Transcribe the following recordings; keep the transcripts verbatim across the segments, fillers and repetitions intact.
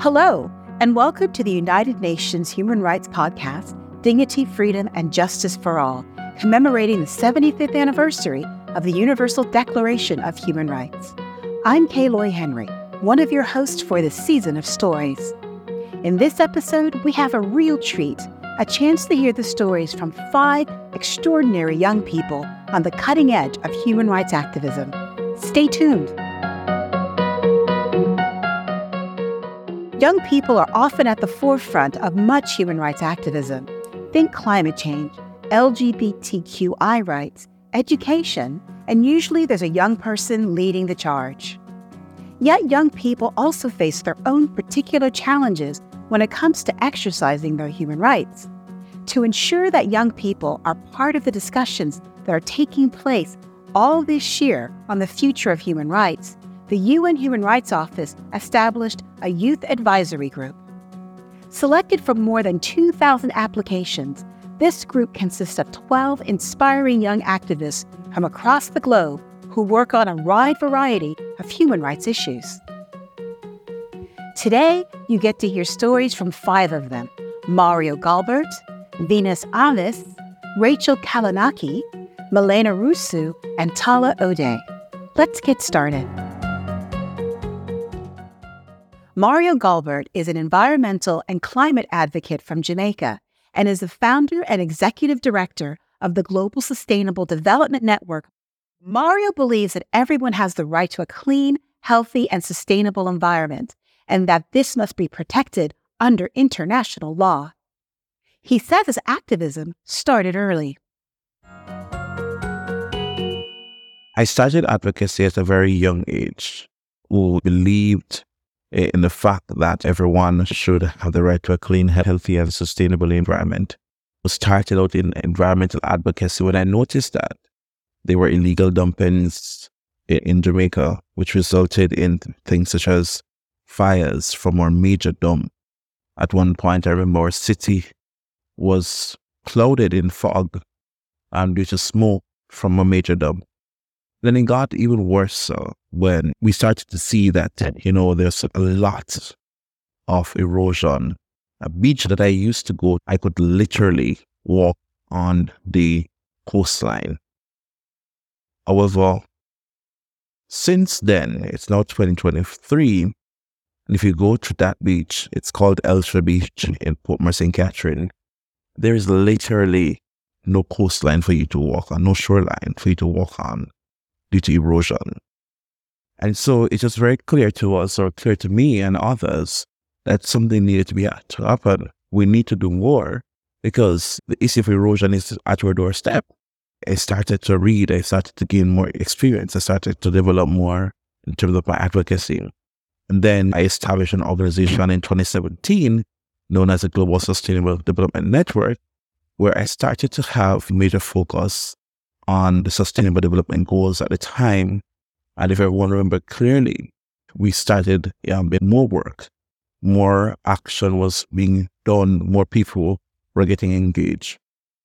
Hello, and welcome to the United Nations Human Rights Podcast, Dignity, Freedom, and Justice for All, commemorating the seventy-fifth anniversary of the Universal Declaration of Human Rights. I'm Kaloy Henry, one of your hosts for this season of stories. In this episode, we have a real treat, a chance to hear the stories from five extraordinary young people on the cutting edge of human rights activism. Stay tuned. Young people are often at the forefront of much human rights activism. Think climate change, L G B T Q I rights, education, and usually there's a young person leading the charge. Yet young people also face their own particular challenges when it comes to exercising their human rights. To ensure that young people are part of the discussions that are taking place all this year on the future of human rights, the U N Human Rights Office established a youth advisory group. Selected from more than two thousand applications, this group consists of twelve inspiring young activists from across the globe who work on a wide variety of human rights issues. Today, you get to hear stories from five of them: Mario Galbert, Venus Alis, Rachel Kalanaki, Milena Rusu, and Tala Ode. Let's get started. Mario Galbert is an environmental and climate advocate from Jamaica and is the founder and executive director of the Global Sustainable Development Network. Mario believes that everyone has the right to a clean, healthy, and sustainable environment, and that this must be protected under international law. He says his activism started early. I started advocacy at a very young age, who believed in the fact that everyone should have the right to a clean, healthy, and sustainable environment. I started out in environmental advocacy when I noticed that there were illegal dumpings in Jamaica, which resulted in things such as fires from our major dump. At one point, I remember our city was clouded in fog um, due to smoke from a major dump. Then it got even worse uh, when we started to see that, you know, there's a lot of erosion. A beach that I used to go, I could literally walk on the coastline. However, since then, it's now twenty twenty-three, and if you go to that beach, it's called Elsha Beach in Portmore Saint Catherine, there is literally no coastline for you to walk on, no shoreline for you to walk on, due to erosion. And so it was very clear to us, or clear to me and others, that something needed to be to happen. We need to do more because the issue of erosion is at our doorstep. I started to read, I started to gain more experience, I started to develop more in terms of my advocacy. And then I established an organization in twenty seventeen known as the Global Sustainable Development Network, where I started to have major focus on the Sustainable Development Goals at the time. And if everyone remember clearly, we started um, more work, more action was being done, more people were getting engaged.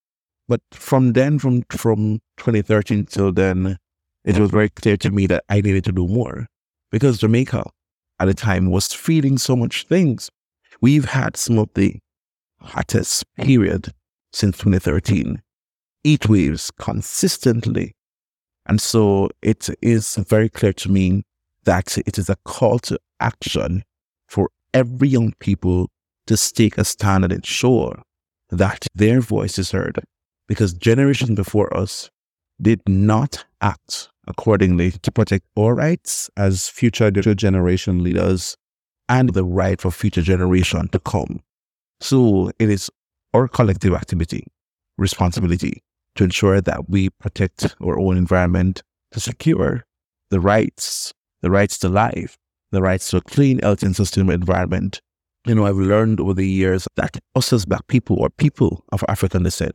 But from then, from, from twenty thirteen till then, it was very clear to me that I needed to do more because Jamaica at the time was feeling so much things. We've had some of the hottest period since twenty thirteen. Heat waves consistently. And so it is very clear to me that it is a call to action for every young people to take a stand and ensure that their voice is heard, because generations before us did not act accordingly to protect our rights as future generation leaders and the right for future generation to come. So it is our collective activity, responsibility, to ensure that we protect our own environment, to secure the rights, the rights to life, the rights to a clean, healthy, and sustainable environment. You know, I've learned over the years that us as Black people or people of African descent,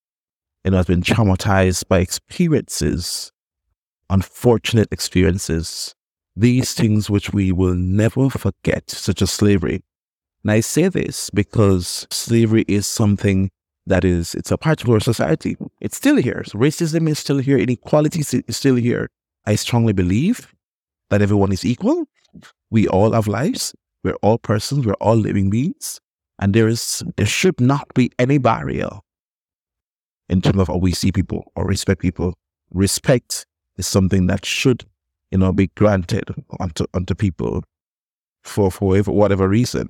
you know, has been traumatized by experiences, unfortunate experiences, these things which we will never forget, such as slavery. And I say this because slavery is something that is, it's a part of our society. It's still here. So racism is still here. Inequality is still here. I strongly believe that everyone is equal. We all have lives. We're all persons, we're all living beings, and there is there should not be any barrier in terms of how we see people or respect people. Respect is something that should, you know, be granted unto unto people for for whatever, whatever reason.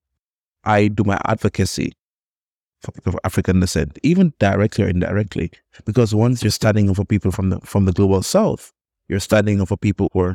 I do my advocacy for people of African descent, even directly or indirectly, because once you're standing up for people from the from the global south, you're standing up for people who are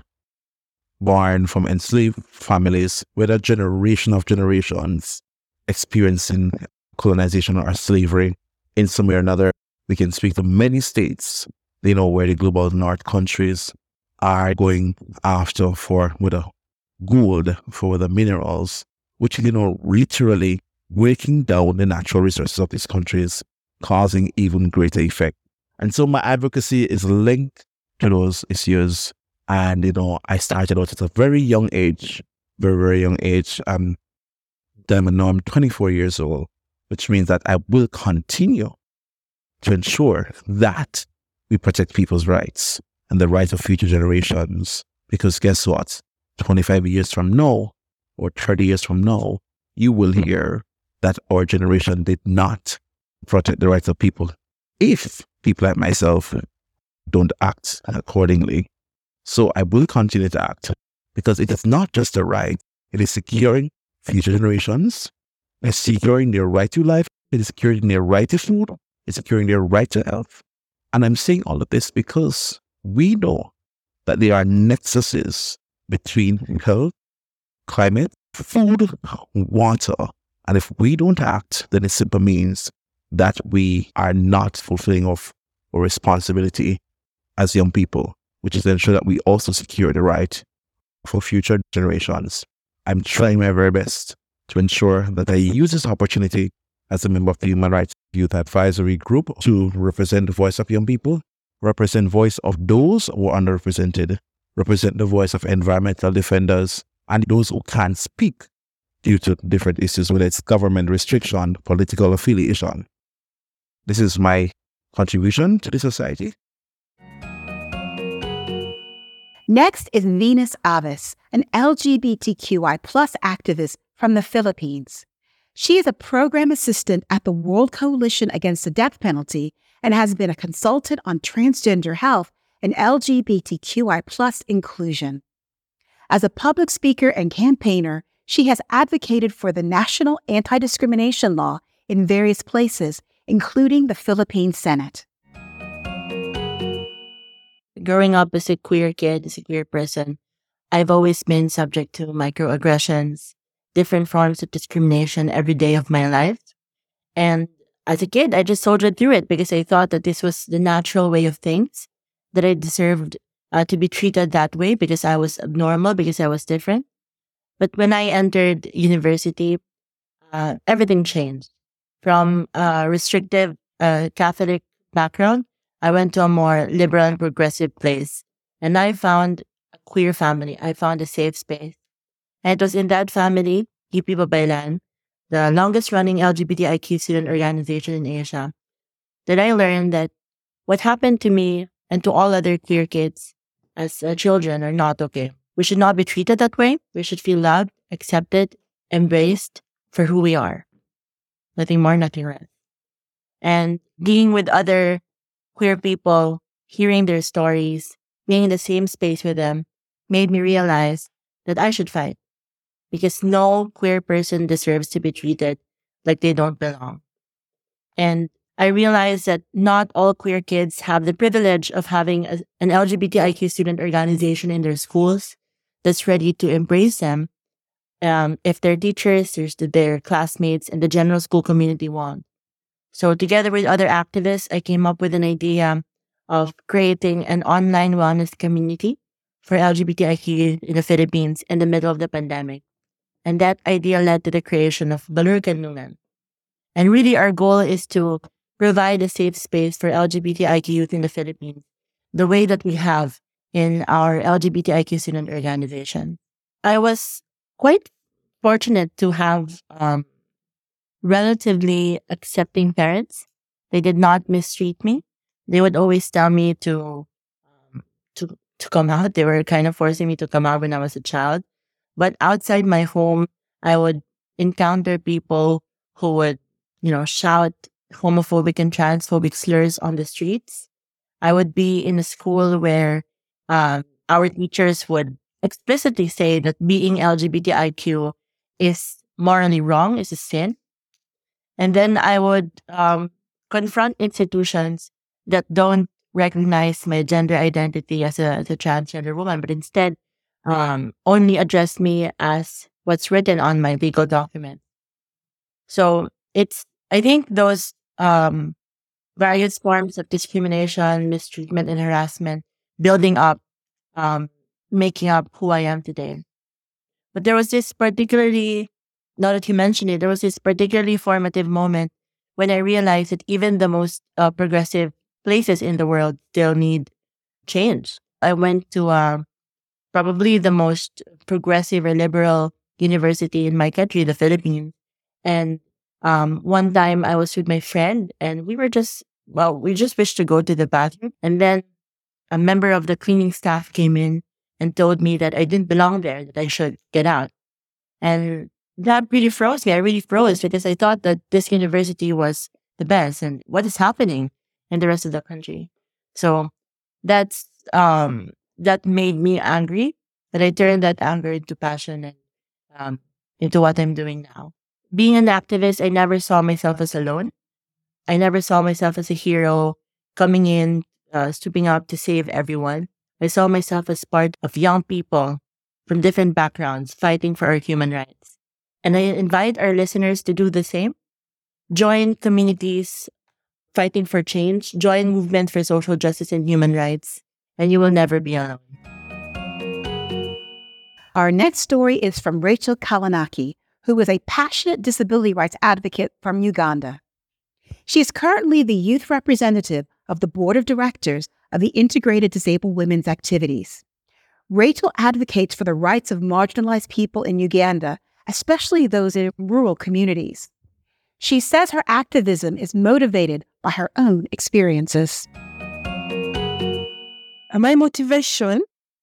born from enslaved families, with a generation of generations experiencing colonization or slavery in some way or another. We can speak to many states, you know, where the global north countries are going after for with a gold, for the minerals, which, you know, literally breaking down the natural resources of these countries, causing even greater effect. And so my advocacy is linked to those issues. And, you know, I started out at a very young age, very, very young age. Um, then now I'm twenty-four years old, which means that I will continue to ensure that we protect people's rights and the rights of future generations. Because guess what? twenty-five years from now, or thirty years from now, you will hear that our generation did not protect the rights of people if people like myself don't act accordingly. So I will continue to act, because it is not just a right, it is securing future generations, it's securing their right to life, it is securing their right to food, it's securing their right to health. And I'm saying all of this because we know that there are nexuses between health, climate, food, water. And if we don't act, then it simply means that we are not fulfilling of our responsibility as young people, which is to ensure that we also secure the right for future generations. I'm trying my very best to ensure that I use this opportunity as a member of the Human Rights Youth Advisory Group to represent the voice of young people, represent the voice of those who are underrepresented, represent the voice of environmental defenders, and those who can't speak due to different issues, whether it's government restriction, political affiliation. This is my contribution to the society. Next is Venus Avis, an L G B T Q I plus activist from the Philippines. She is a program assistant at the World Coalition Against the Death Penalty and has been a consultant on transgender health and L G B T Q I plus inclusion. As a public speaker and campaigner, she has advocated for the national anti-discrimination law in various places, including the Philippine Senate. Growing up as a queer kid, as a queer person, I've always been subject to microaggressions, different forms of discrimination every day of my life. And as a kid, I just soldiered through it because I thought that this was the natural way of things, that I deserved uh, to be treated that way because I was abnormal, because I was different. But when I entered university, uh, everything changed. From a restrictive uh, Catholic background, I went to a more liberal and progressive place. And I found a queer family. I found a safe space. And it was in that family, Hippie Babaylan, the longest running L G B T I Q student organization in Asia, that I learned that what happened to me and to all other queer kids as uh, children are not okay. We should not be treated that way. We should feel loved, accepted, embraced for who we are. Nothing more, nothing less. And being with other queer people, hearing their stories, being in the same space with them, made me realize that I should fight. Because no queer person deserves to be treated like they don't belong. And I realized that not all queer kids have the privilege of having a, an L G B T I Q student organization in their schools that's ready to embrace them um, if their teachers, their classmates, and the general school community want. So together with other activists, I came up with an idea of creating an online wellness community for L G B T I Q in the Philippines in the middle of the pandemic. And that idea led to the creation of Balur Kanlungan. And really our goal is to provide a safe space for L G B T I Q youth in the Philippines, the way that we have in our L G B T I Q student organization. I was quite fortunate to have um, relatively accepting parents. They did not mistreat me. They would always tell me to um, to to come out. They were kind of forcing me to come out when I was a child. But outside my home, I would encounter people who would, you know, shout homophobic and transphobic slurs on the streets. I would be in a school where um, our teachers would explicitly say that being L G B T I Q is morally wrong, is a sin. And then I would um, confront institutions that don't recognize my gender identity as a, as a transgender woman, but instead um, only address me as what's written on my legal document. So it's, I think those um, various forms of discrimination, mistreatment, and harassment building up, um, making up who I am today. But there was this particularly, now that you mentioned it, there was this particularly formative moment when I realized that even the most uh, progressive places in the world still need change. I went to uh, probably the most progressive or liberal university in my country, the Philippines. And um, one time I was with my friend and we were just, well, we just wished to go to the bathroom. And then a member of the cleaning staff came in and told me that I didn't belong there, that I should get out. And that really froze me. I really froze because I thought that this university was the best. And what is happening in the rest of the country? So that's um, that made me angry. But I turned that anger into passion and um, into what I'm doing now. Being an activist, I never saw myself as alone. I never saw myself as a hero coming in, uh, stooping up to save everyone. I saw myself as part of young people from different backgrounds fighting for our human rights. And I invite our listeners to do the same. Join communities fighting for change. Join movements for social justice and human rights. And you will never be alone. Our next story is from Rachel Kalanaki, who is a passionate disability rights advocate from Uganda. She is currently the youth representative of the board of directors of the Integrated Disabled Women's Activities. Rachel advocates for the rights of marginalized people in Uganda, especially those in rural communities. She says her activism is motivated by her own experiences. My motivation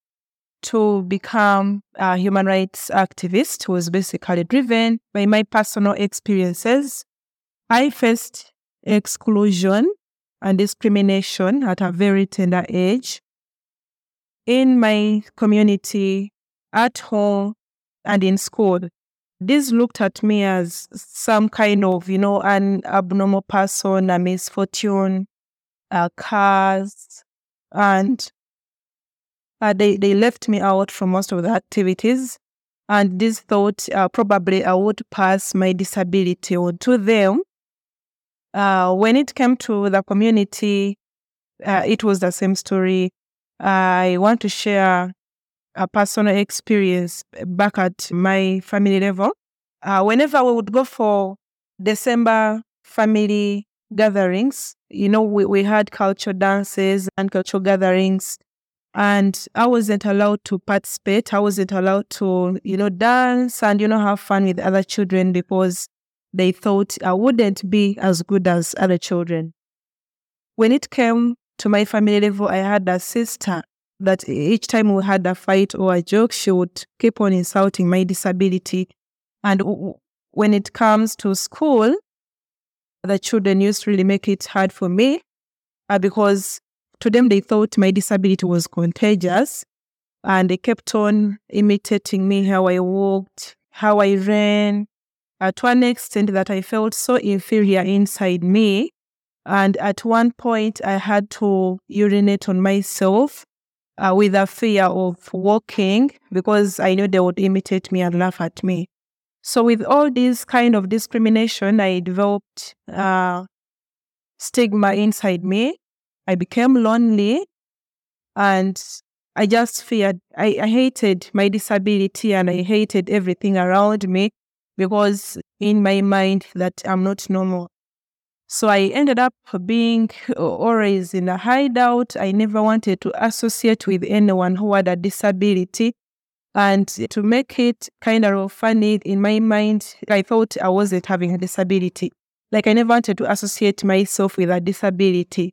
to become a human rights activist was basically driven by my personal experiences. I faced exclusion and discrimination at a very tender age in my community, at home, and in school. This looked at me as some kind of, you know, an abnormal person, a misfortune, a curse, and uh, they, they left me out from most of the activities. And this thought uh, probably I would pass my disability on to them. Uh, when it came to the community, uh, it was the same story. I want to share a personal experience back at my family level. Uh, whenever we would go for December family gatherings, you know, we, we had cultural dances and cultural gatherings, and I wasn't allowed to participate. I wasn't allowed to, you know, dance and, you know, have fun with other children because they thought I wouldn't be as good as other children. When it came to my family level, I had a sister that each time we had a fight or a joke, she would keep on insulting my disability. And when it comes to school, the children used to really make it hard for me uh, because to them they thought my disability was contagious. And they kept on imitating me, how I walked, how I ran, uh, to an extent that I felt so inferior inside me. And at one point, I had to urinate on myself uh, with a fear of walking because I knew they would imitate me and laugh at me. So with all this kind of discrimination, I developed uh, stigma inside me. I became lonely and I just feared, I, I hated my disability and I hated everything around me because in my mind that I'm not normal. So I ended up being always in a hideout. I never wanted to associate with anyone who had a disability. And to make it kind of funny, in my mind, I thought I wasn't having a disability. Like I never wanted to associate myself with a disability.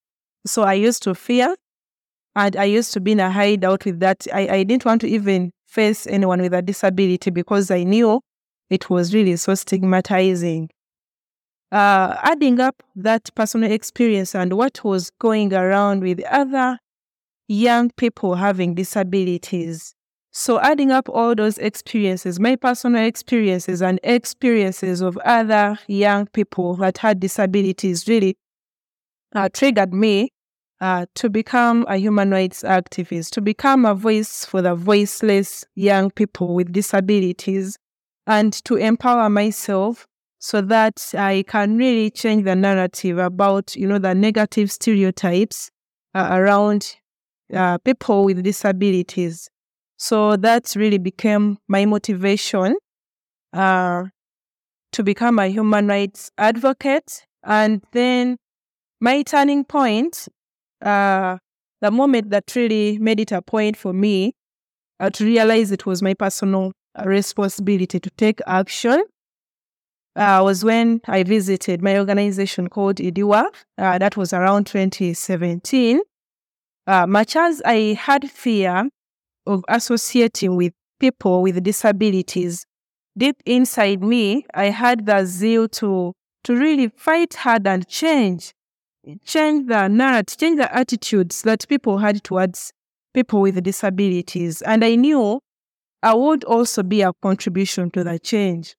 So I used to fear, and I used to be in a hideout with that. I, I didn't want to even face anyone with a disability because I knew it was really so stigmatizing. Uh, adding up that personal experience and what was going around with other young people having disabilities. So adding up all those experiences, my personal experiences and experiences of other young people that had disabilities really uh, triggered me uh, to become a human rights activist, to become a voice for the voiceless young people with disabilities, and to empower myself so that I can really change the narrative about, you know, the negative stereotypes uh, around uh, people with disabilities. So that really became my motivation uh, to become a human rights advocate. And then my turning point, uh, the moment that really made it a point for me uh, to realize it was my personal responsibility to take action, uh, was when I visited my organization called IDIWA. Uh, that was around twenty seventeen. Uh, much as I had fear of associating with people with disabilities, deep inside me, I had the zeal to to really fight hard and change, change the narrative, change the attitudes that people had towards people with disabilities. And I knew I would also be a contribution to the change.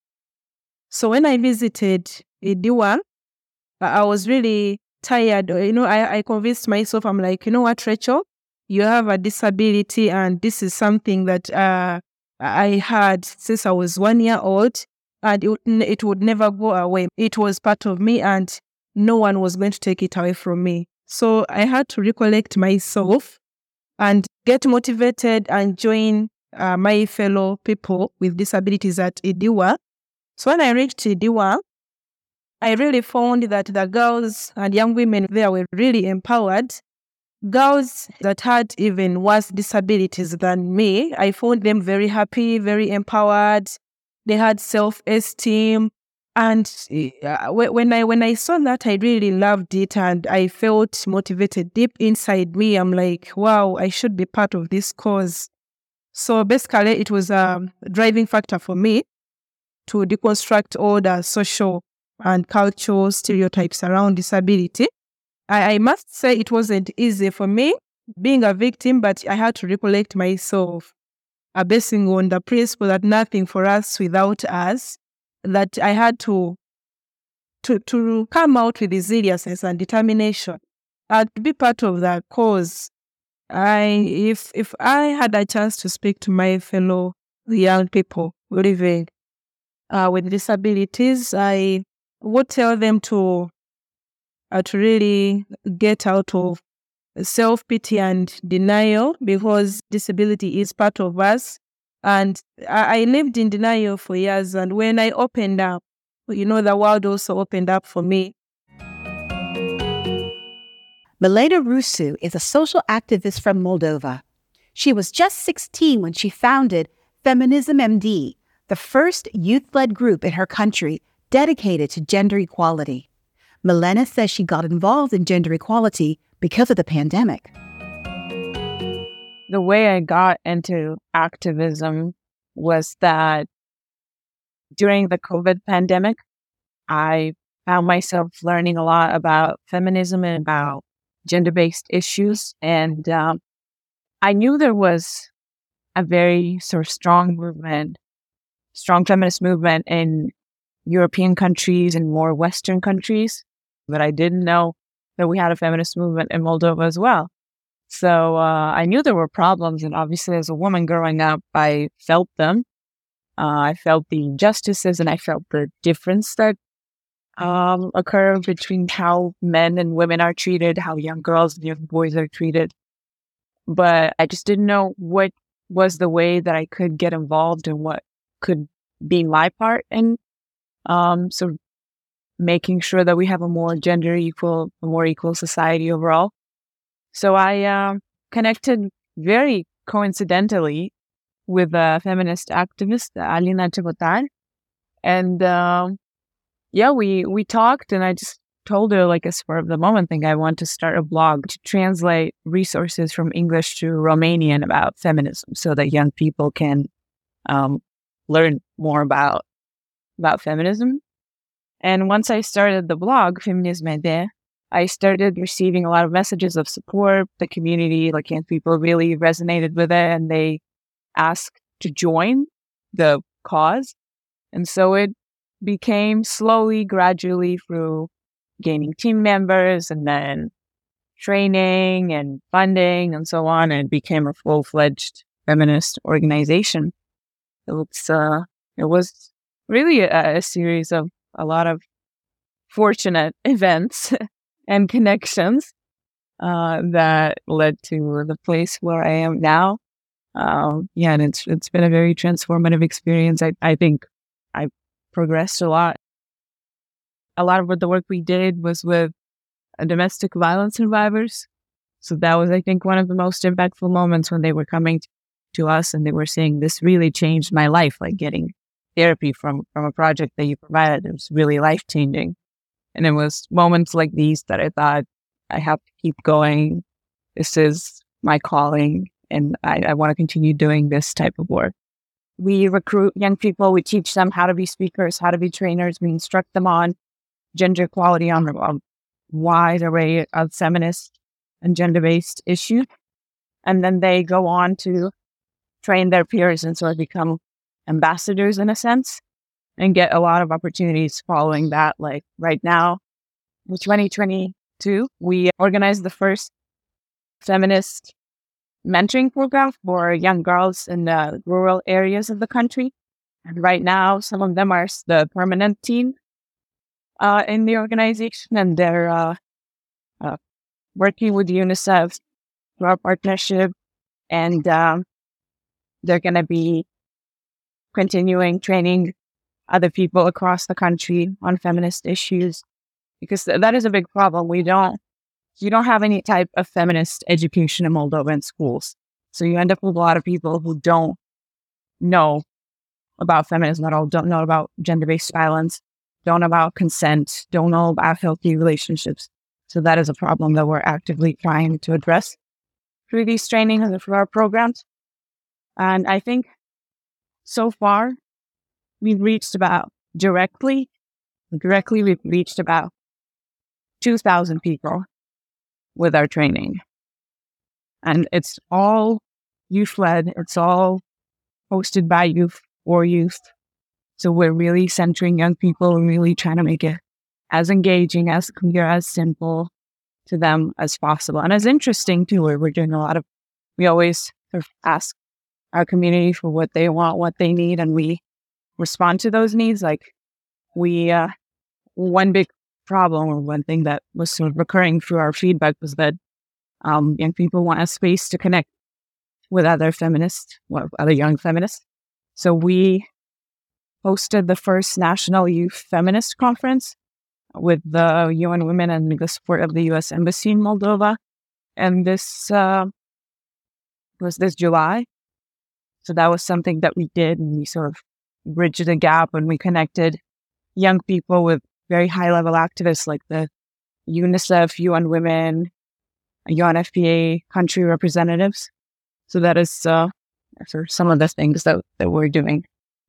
So when I visited IDIWA, I was really tired. You know, I, I convinced myself, I'm like, you know what, Rachel? You have a disability, and this is something that uh, I had since I was one year old, and it would, it would never go away. It was part of me, and no one was going to take it away from me. So I had to recollect myself and get motivated and join uh, my fellow people with disabilities at IDIWA. So when I reached IDIWA, I really found that the girls and young women there were really empowered. Girls that had even worse disabilities than me, I found them very happy, very empowered. They had self-esteem. And uh, when I when I saw that, I really loved it, and I felt motivated deep inside me. I'm like, wow, I should be part of this cause. So basically, it was a driving factor for me to deconstruct all the social and cultural stereotypes around disability. I, I must say it wasn't easy for me being a victim, but I had to recollect myself, uh, basing on the principle that nothing for us without us, that I had to to to come out with resilience and determination and to be part of the cause. I if if I had a chance to speak to my fellow young people living uh, with disabilities, I would tell them to uh, to really get out of self-pity and denial, because disability is part of us. And I, I lived in denial for years, and when I opened up, you know, the world also opened up for me. Milena Rusu is a social activist from Moldova. She was just sixteen when she founded Feminism M D, the first youth-led group in her country dedicated to gender equality. Milena says she got involved in gender equality because of the pandemic. The way I got into activism was that during the COVID pandemic, I found myself learning a lot about feminism and about gender-based issues. And um, I knew there was a very sort of strong movement, strong feminist movement in European countries and more Western countries, but I didn't know that we had a feminist movement in Moldova as well. So uh, I knew there were problems, and obviously as a woman growing up, I felt them. Uh, I felt the injustices, and I felt the difference that um, occur between how men and women are treated, how young girls and young boys are treated. But I just didn't know what was the way that I could get involved and what could be my part in um, sort of making sure that we have a more gender equal, a more equal society overall. So I uh, connected very coincidentally with a feminist activist, Alina Chebotar. And uh, yeah, we, we talked, and I just told her, like a spur of the moment thing, I want to start a blog to translate resources from English to Romanian about feminism so that young people can um, learn more about, about feminism. And once I started the blog, Feminismede, I started receiving a lot of messages of support. The community, like young people, really resonated with it, and they asked to join the cause. And so it became slowly, gradually, through gaining team members and then training and funding and so on, and it became a full-fledged feminist organization. It was, uh, it was really a, a series of a lot of fortunate events and connections uh, that led to the place where I am now. Um, yeah, and it's it's been a very transformative experience. I, I think I progressed a lot. A lot of what the work we did was with uh, domestic violence survivors. So that was, I think, one of the most impactful moments when they were coming t- to us and they were saying, this really changed my life, like getting therapy from, from a project that you provided. It was really life-changing. And it was moments like these that I thought, I have to keep going. This is my calling, and I, I want to continue doing this type of work. We recruit young people. We teach them how to be speakers, how to be trainers. We instruct them on gender equality, on a wide array of feminist and gender-based issues. And then they go on to train their peers and sort of become ambassadors in a sense, and get a lot of opportunities following that. Like right now, in twenty twenty-two, we organized the first feminist mentoring program for young girls in the rural areas of the country. And right now, some of them are the permanent team uh, in the organization, and they're uh, uh, working with UNICEF through our partnership, and um, they're going to be continuing training other people across the country on feminist issues, because th- that is a big problem. We don't, you don't have any type of feminist education in Moldova in schools. So you end up with a lot of people who don't know about feminism at all, don't know about gender-based violence, don't know about consent, don't know about healthy relationships. So that is a problem that we're actively trying to address through these trainings and through our programs. And I think so far, we've reached about directly, directly we've reached about two thousand people with our training. And it's all youth-led. It's all hosted by youth for youth. So we're really centering young people and really trying to make it as engaging, as clear, as simple to them as possible. And as interesting too, where we're doing a lot of, we always sort of ask our community for what they want, what they need, and we respond to those needs. Like we, uh, one big problem or one thing that was sort of recurring through our feedback was that um, young people want a space to connect with other feminists, well, other young feminists. So we hosted the first National Youth Feminist Conference with the U N Women and the support of the U S Embassy in Moldova. And this uh, was this July. So that was something that we did, and we sort of bridged the gap, and we connected young people with very high-level activists like the UNICEF, U N Women, U N F P A country representatives. So that is uh, sort of some of the things that, that we're doing.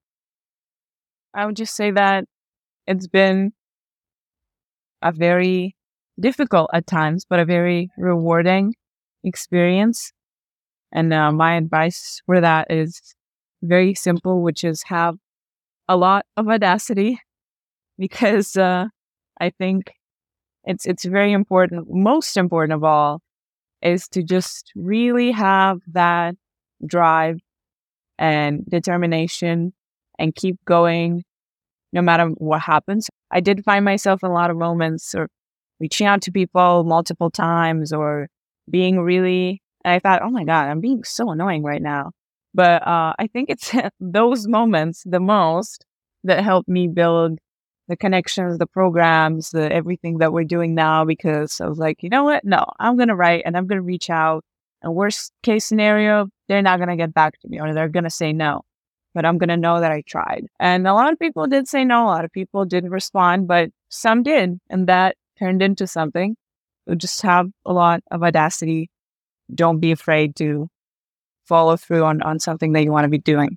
I would just say that it's been a very difficult at times, but a very rewarding experience. And uh, my advice for that is very simple, which is have a lot of audacity, because uh, I think it's it's very important. Most important of all is to just really have that drive and determination and keep going no matter what happens. I did find myself in a lot of moments or reaching out to people multiple times or being really, and I thought, oh my God, I'm being so annoying right now. But uh, I think it's those moments the most that helped me build the connections, the programs, the everything that we're doing now, because I was like, you know what? No, I'm going to write and I'm going to reach out. And worst case scenario, they're not going to get back to me or they're going to say no. But I'm going to know that I tried. And a lot of people did say no. A lot of people didn't respond, but some did. And that turned into something. So just have a lot of audacity. Don't be afraid to follow through on, on something that you want to be doing.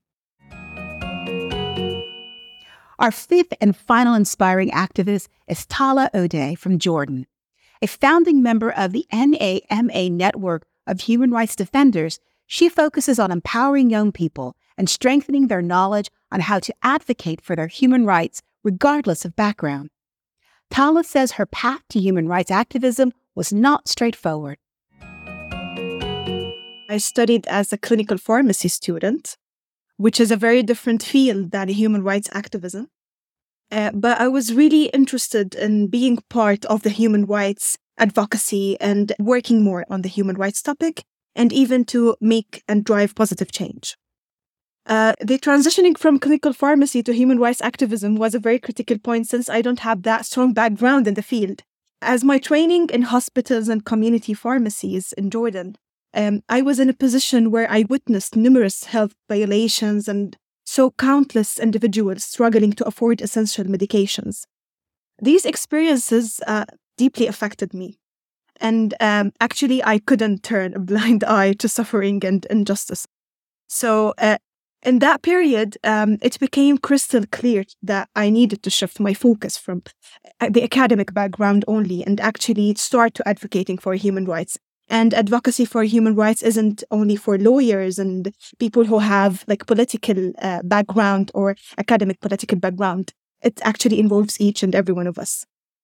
Our fifth and final inspiring activist is Tala O'Day from Jordan. A founding member of the N A M A network of human rights defenders, she focuses on empowering young people and strengthening their knowledge on how to advocate for their human rights regardless of background. Tala says her path to human rights activism was not straightforward. I studied as a clinical pharmacy student, which is a very different field than human rights activism. Uh, but I was really interested in being part of the human rights advocacy and working more on the human rights topic, and even to make and drive positive change. Uh, the transitioning from clinical pharmacy to human rights activism was a very critical point since I don't have that strong background in the field. As my training in hospitals and community pharmacies in Jordan, um, I was in a position where I witnessed numerous health violations and saw countless individuals struggling to afford essential medications. These experiences uh, deeply affected me. And um, actually, I couldn't turn a blind eye to suffering and injustice. So uh, in that period, um, it became crystal clear that I needed to shift my focus from the academic background only and actually start to advocating for human rights. And advocacy for human rights isn't only for lawyers and people who have like political uh, background or academic political background. It actually involves each and every one of us.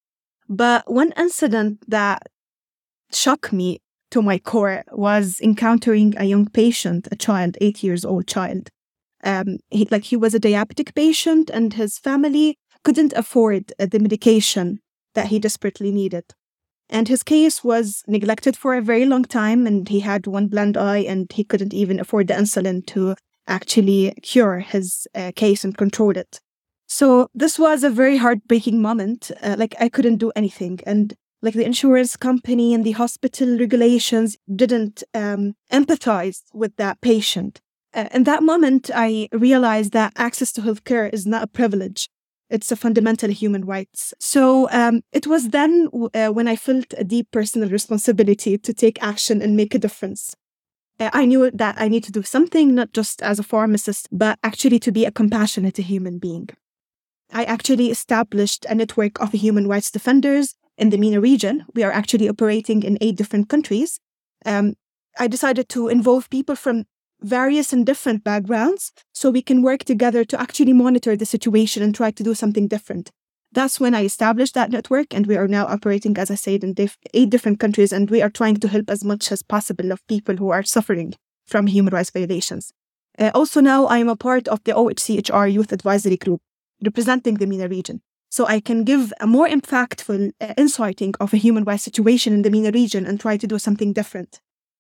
But one incident that shocked me to my core was encountering a young patient, a child, eight years old child. Um, he, like he was a diabetic patient and his family couldn't afford uh, the medication that he desperately needed. And his case was neglected for a very long time, and he had one blind eye, and he couldn't even afford the insulin to actually cure his uh, case and control it. So this was a very heartbreaking moment. Uh, like I couldn't do anything. And like the insurance company and the hospital regulations didn't um, empathize with that patient. Uh, in that moment, I realized that access to healthcare is not a privilege. It's a fundamental human rights. So um, it was then uh, when I felt a deep personal responsibility to take action and make a difference. Uh, I knew that I need to do something, not just as a pharmacist, but actually to be a compassionate human being. I actually established a network of human rights defenders in the MENA region. We are actually operating in eight different countries. Um, I decided to involve people from various and different backgrounds so we can work together to actually monitor the situation and try to do something different. That's when I established that network, and we are now operating, as I said, in diff- eight different countries, and we are trying to help as much as possible of people who are suffering from human rights violations. Uh, also now I am a part of the O H C H R Youth Advisory Group, representing the MENA region. So I can give a more impactful uh, insighting of a human rights situation in the MENA region and try to do something different.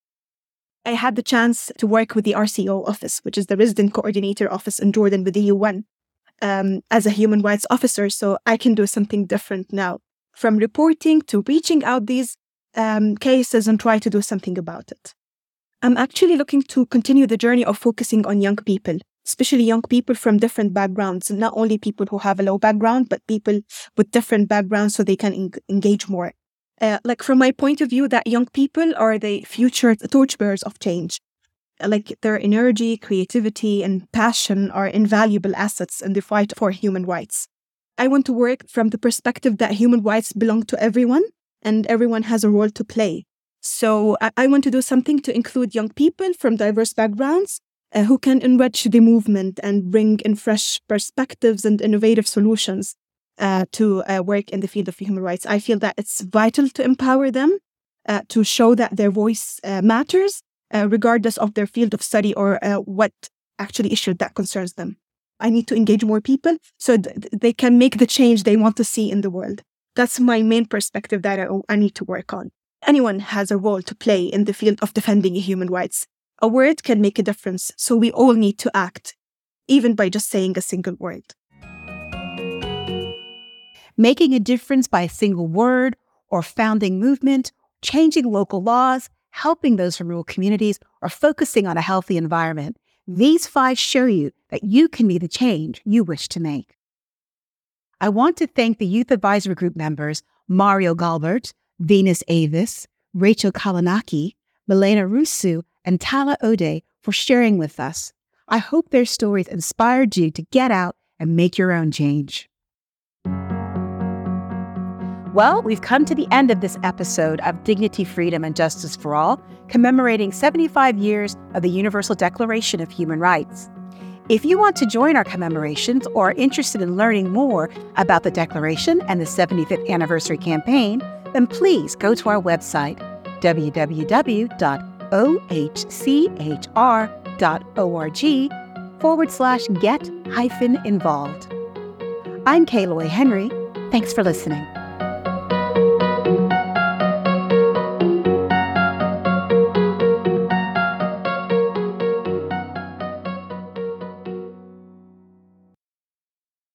I had the chance to work with the R C O office, which is the Resident Coordinator Office in Jordan with the U N, um, as a human rights officer. So I can do something different now, from reporting to reaching out these um, cases and try to do something about it. I'm actually looking to continue the journey of focusing on young people, especially young people from different backgrounds, and not only people who have a low background, but people with different backgrounds so they can en- engage more. Uh, like from my point of view, that young people are the future torchbearers of change. Like their energy, creativity, and passion are invaluable assets in the fight for human rights. I want to work from the perspective that human rights belong to everyone and everyone has a role to play. So I, I want to do something to include young people from diverse backgrounds uh, who can enrich the movement and bring in fresh perspectives and innovative solutions Uh, to uh, work in the field of human rights. I feel that it's vital to empower them, uh, to show that their voice uh, matters, uh, regardless of their field of study or uh, what actually issue that concerns them. I need to engage more people so th- they can make the change they want to see in the world. That's my main perspective that I, I need to work on. Anyone has a role to play in the field of defending human rights. A word can make a difference, so we all need to act, even by just saying a single word. Making a difference by a single word or founding movement, changing local laws, helping those from rural communities, or focusing on a healthy environment. These five show you that you can be the change you wish to make. I want to thank the Youth Advisory Group members, Mario Galbert, Venus Avis, Rachel Kalanaki, Milena Rusu, and Tala Ode for sharing with us. I hope their stories inspired you to get out and make your own change. Well, we've come to the end of this episode of Dignity, Freedom, and Justice for All, commemorating seventy-five years of the Universal Declaration of Human Rights. If you want to join our commemorations or are interested in learning more about the Declaration and the seventy-fifth Anniversary Campaign, then please go to our website, w w w dot o h c h r dot org forward slash get hyphen involved. I'm Kaloy Henry. Thanks for listening.